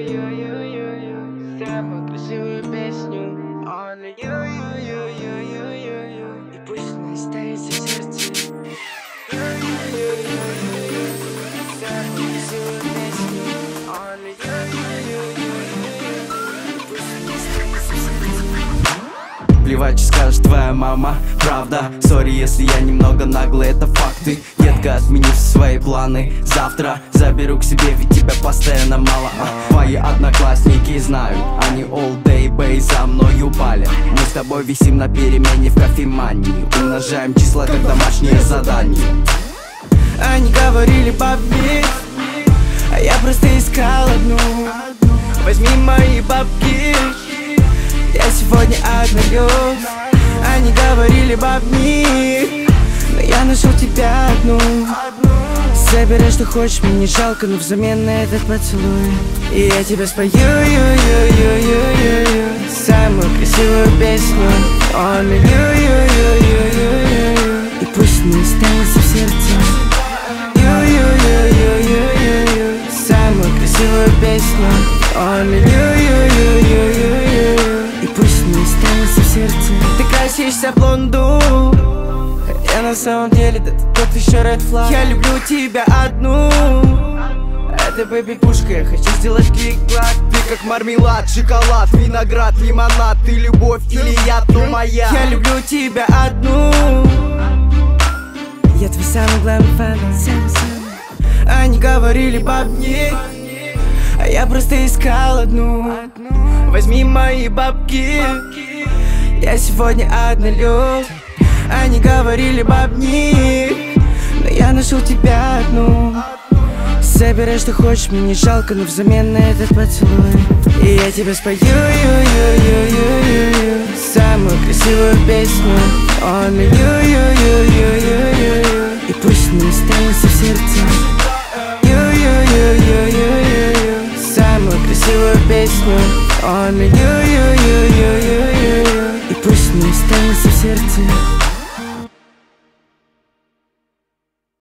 Самую красивую песню Only you. И пусть она останется в сердце. Самую красивую песню Only you. И пусть она останется в сердце. Плевать, что скажет твоя мама, правда. Сори, если я немного наглый, это факты. Детка, отменив свои планы. Завтра заберу к себе, ведь тебя постоянно мало. Твои одноклассники знают, они all day бэй за мною палят. Мы с тобой висим на перемене в кофемании. Умножаем числа, как домашнее задание. Они говорили бабки, а я просто искал одну. Возьми мои бабки, я сегодня однолюб. Они говорили бабни, но я нашел тебя одну. Забирай, что хочешь, мне не жалко, но взамен на этот поцелуй и я тебе спою самую красивую песню Only you. И пусть она останется в сердце. Самую красивую песню Only you. И пусть она останется в сердце. Ты красишься блонду, я на самом деле да ты тот еще red flag. Я люблю тебя одну. Это бэби-пушка, я хочу сделать клик-клак. Ты как мармелад, шоколад, виноград, лимонад. Ты любовь или яд, но моя. Я люблю тебя одну. Я твой самый главный фан. Они говорили бабни, а я просто искал одну. Возьми мои бабки, я сегодня однолюб. Они говорили бабни, но я нашел тебя одну. Забирай, что хочешь, мне не жалко, но взамен на этот поцелуй и я тебе спою самую красивую песню Only you. И пусть она останется в сердце. Самую красивую песню Only you.